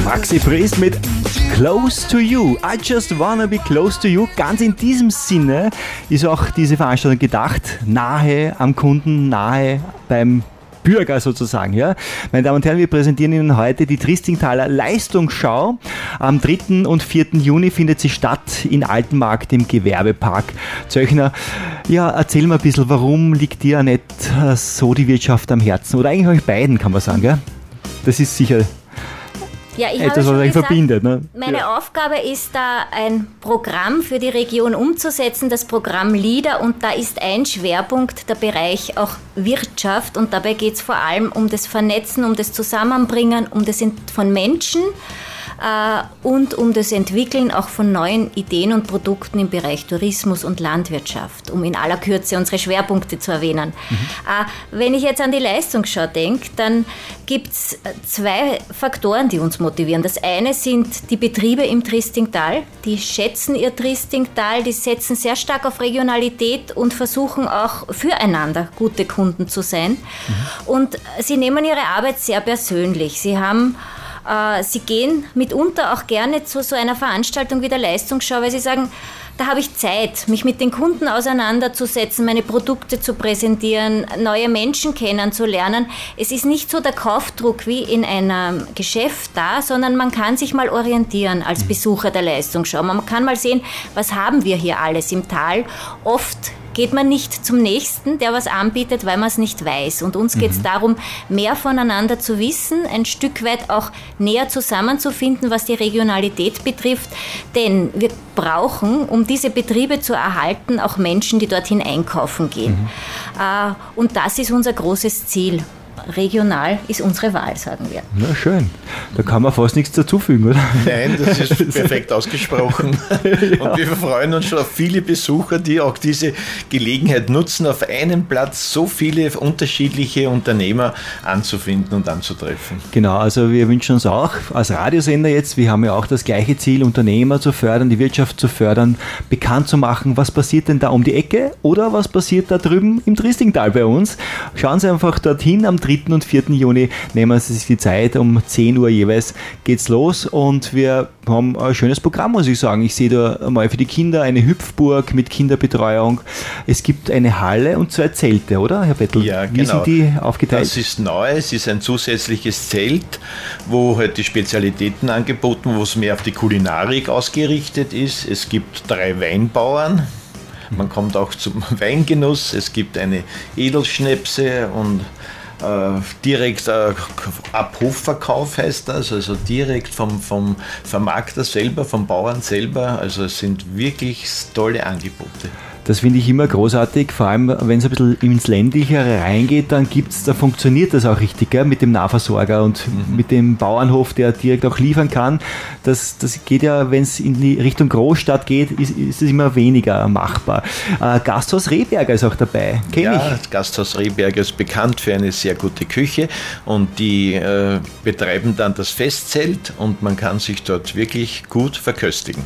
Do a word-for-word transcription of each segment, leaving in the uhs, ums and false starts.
Maxi Priest mit Close to You. I just wanna be close to you. Ganz in diesem Sinne ist auch diese Veranstaltung gedacht. Nahe am Kunden, nahe beim Bürger sozusagen. Ja. Meine Damen und Herren, wir präsentieren Ihnen heute die Triestingtaler Leistungsschau. Am dritten und vierten Juni findet sie statt in Altenmarkt im Gewerbepark Zöchner. Ja, erzähl mal ein bisschen, warum liegt dir nicht so die Wirtschaft am Herzen? Oder eigentlich euch beiden, kann man sagen. Gell? Das ist sicher ja, ich etwas, was euch verbindet. Ne? Meine ja. Aufgabe ist da, ein Programm für die Region umzusetzen, das Programm LEADER, und da ist ein Schwerpunkt der Bereich auch Wirtschaft, und dabei geht es vor allem um das Vernetzen, um das Zusammenbringen, um das von Menschen äh, und um das Entwickeln auch von neuen Ideen und Produkten im Bereich Tourismus und Landwirtschaft, um in aller Kürze unsere Schwerpunkte zu erwähnen. Mhm. Äh, wenn ich jetzt an die Leistungsschau denke, dann gibt es zwei Faktoren, die uns motivieren. Das eine sind die Betriebe im Triestingtal, die schätzen ihr Triestingtal, die setzen sehr stark auf Regionalität und versuchen auch füreinander gute Kunden zu sein. Mhm. Und sie nehmen ihre Arbeit sehr persönlich. Sie haben äh, sie gehen mitunter auch gerne zu so einer Veranstaltung wie der Leistungsschau, weil sie sagen, da habe ich Zeit, mich mit den Kunden auseinanderzusetzen, meine Produkte zu präsentieren, neue Menschen kennenzulernen. Es ist nicht so der Kaufdruck wie in einem Geschäft da, sondern man kann sich mal orientieren als Besucher der Leistungsschau. Man kann mal sehen, was haben wir hier alles im Tal. Oft geht man nicht zum Nächsten, der was anbietet, weil man es nicht weiß. Und uns geht es mhm. darum, mehr voneinander zu wissen, ein Stück weit auch näher zusammenzufinden, was die Regionalität betrifft. Denn wir brauchen, um diese Betriebe zu erhalten, auch Menschen, die dorthin einkaufen gehen. Mhm. Äh, und das ist unser großes Ziel. Regional ist unsere Wahl, sagen wir. Na schön. Da kann man fast nichts dazufügen, oder? Nein, das ist perfekt ausgesprochen. Ja. Und wir freuen uns schon auf viele Besucher, die auch diese Gelegenheit nutzen, auf einem Platz so viele unterschiedliche Unternehmer anzufinden und anzutreffen. Genau, also wir wünschen uns auch als Radiosender jetzt, wir haben ja auch das gleiche Ziel, Unternehmer zu fördern, die Wirtschaft zu fördern, bekannt zu machen, was passiert denn da um die Ecke oder was passiert da drüben im Triestingtal bei uns. Schauen Sie einfach dorthin am dritten und vierten Juni, nehmen Sie sich die Zeit, um zehn Uhr jeweils geht's los, und wir haben ein schönes Programm, muss ich sagen. Ich sehe da mal für die Kinder eine Hüpfburg mit Kinderbetreuung. Es gibt eine Halle und zwei Zelte, oder, Herr Bettel? Ja, genau. Wie sind die aufgeteilt? Das ist neu, es ist ein zusätzliches Zelt, wo halt die Spezialitäten angeboten, wo es mehr auf die Kulinarik ausgerichtet ist. Es gibt drei Weinbauern. Man kommt auch zum Weingenuss. Es gibt eine Edelschnäpse und Äh, direkt äh, Abhofverkauf heißt das, also direkt vom, vom Vermarkter selber, vom Bauern selber. Also es sind wirklich tolle Angebote. Das finde ich immer großartig, vor allem wenn es ein bisschen ins Ländlichere reingeht, dann gibt's, da funktioniert das auch richtig, gell, mit dem Nahversorger und mhm. mit dem Bauernhof, der direkt auch liefern kann. Das, das geht ja, wenn es in die Richtung Großstadt geht, ist, ist es immer weniger machbar. Äh, Gasthaus Rehberger ist auch dabei, kenne ja, ich. Gasthaus Rehberger ist bekannt für eine sehr gute Küche, und die äh, betreiben dann das Festzelt und man kann sich dort wirklich gut verköstigen.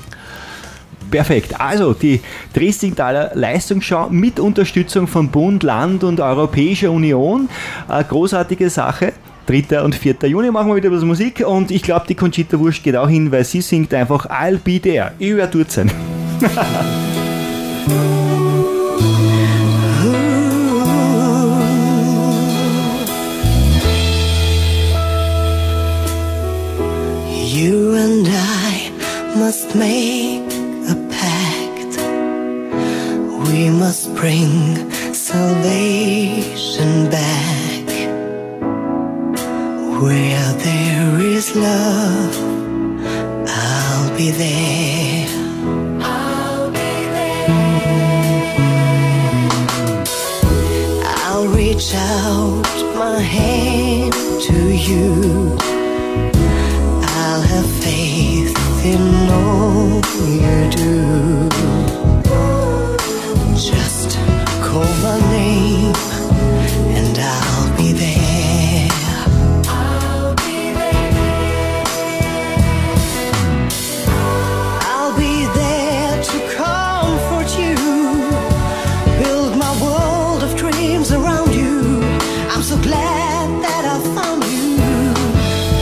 Perfekt. Also die Triestingtaler Leistungsschau mit Unterstützung von Bund, Land und Europäischer Union. Eine großartige Sache. dritter und vierter Juni machen wir wieder etwas Musik, und ich glaube, die Conchita Wurst geht auch hin, weil sie singt einfach I'll be there. Ich werde dort sein. You and I must make a pact. We must bring salvation back. Where there is love, I'll be there. I'll be there. I'll reach out my hand to you. I'll have faith in all you do. Just call my name and I'll be there. I'll be there. I'll be there to comfort you, build my world of dreams around you. I'm so glad that I found you.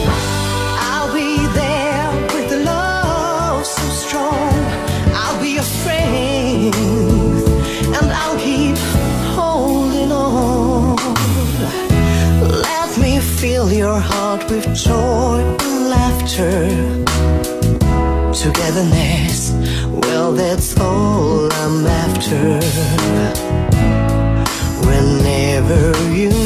your heart with joy and laughter. Togetherness, well, that's all I'm after. Whenever you